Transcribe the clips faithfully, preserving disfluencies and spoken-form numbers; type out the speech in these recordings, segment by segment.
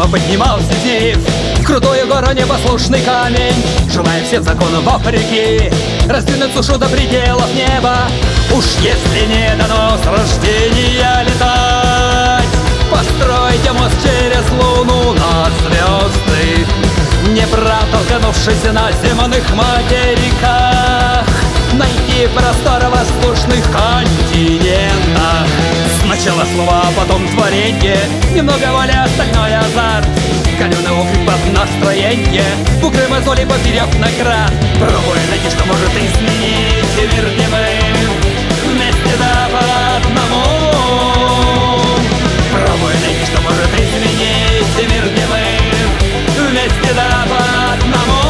небо поднимался зив, в крутую гору непослушный камень, желая всем законам вопреки раздвинуть сушу до пределов неба. Уж если не дано с рождения летать, постройте мост через луну на звезды, не протолкнувшись на земных материках, найти просторы воздушных континентах. Сначала слова, а потом творенье, немного воли, остальное азарт. Калёный окрик под настроение, букры мозоли поперек наград. Пробуй найти, что может изменить мир, где мы вместе да по одному. Пробуй найти, что может изменить мир, где мы вместе да по одному.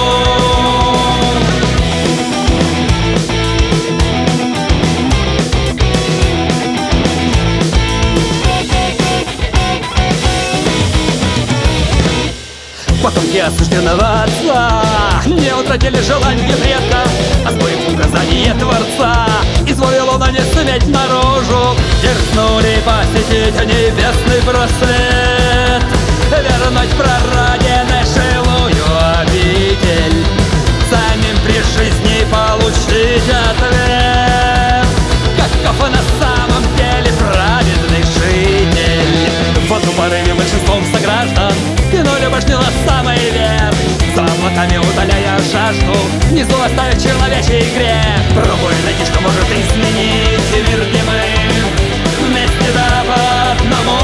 Потомки осужденного отца не утратили желание предка, освоив указание Творца, изволил он не суметь наружу, дерзнули посетить небесный браслет, вернуть прародиной жилую обитель, самим при жизни получить ответ, каков на самом деле праведный житель. В одном порыве большинством сограждан кинули башню на самый верх, за облаками удаляя жажду, внизу оставив человечий грех. Пробуй найти, что может изменить мир, где мы вместе да по одному.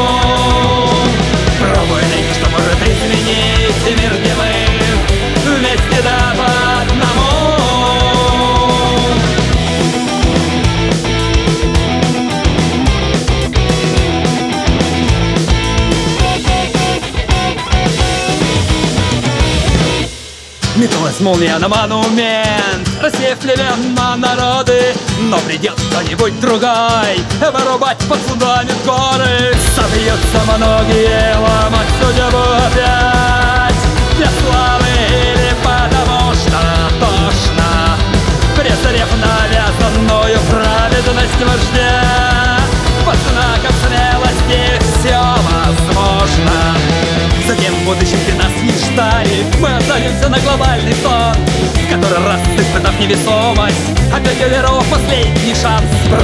Пробуй найти, что может изменить мир, где мы вместе да по одному. Металась молния на монумент, рассеяв племен на народы, но придет кто-нибудь другой вырубать под фундамент горы. Собьются многие ломать судьбу опять для славы или потому что тошно, презрев навязанную праведность вождя. Под знаком смелости все возможно. Затем в будущем, где нас не ждали, мы отзовемся на глобальный сон, в который раз, испытав невесомость, опять уверовав последний шанс.